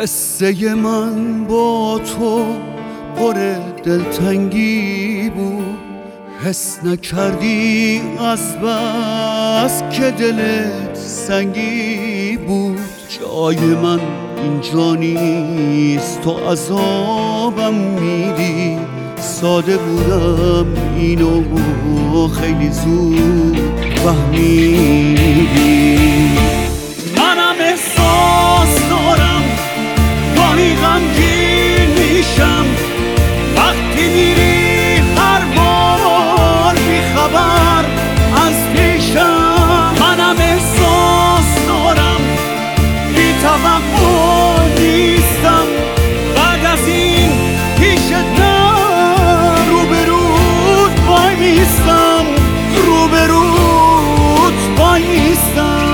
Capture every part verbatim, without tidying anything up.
قصه من با تو پر دلتنگی بود، حس نکردی از بس که دلت سنگی بود. جای من اینجا نیست، تو عذابم میدی. ساده بودم اینو خیلی زود فهمیدی. منم احساس دارم گاهی غمگین میشم وقتی میری هر بار بیخبر از پیشم. منم احساس دارم بی توقع نیستم بعد از این پیشت نه روبروت وای میستم، روبروت وای میستم.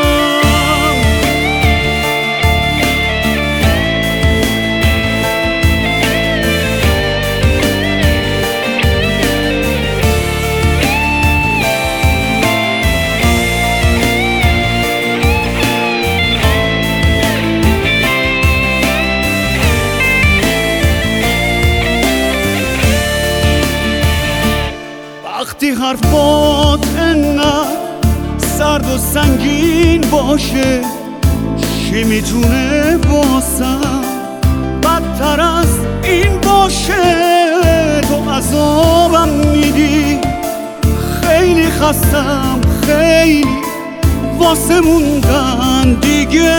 وقتی حرفات انقدر سرد و سنگین باشه، چی میتونه واسم بدتر از این باشه؟ تو عذابم میدی، خیلی خستم، خیلی واسه موندن دیگه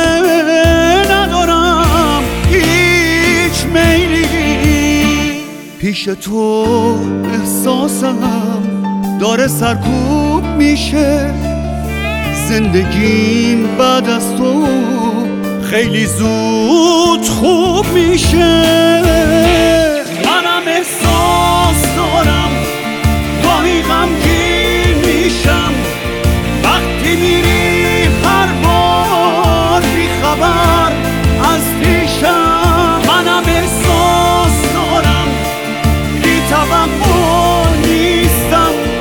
ندارم هیچ میلی. پیش تو احساسم داره سرکوب میشه، زندگیم بعد از تو خیلی زود خوب میشه. منم احساس دارم گاهی غمگین میشم وقتی میری هر بار بیخبر از پیشم. منم احساس دارم بی توقع نیستم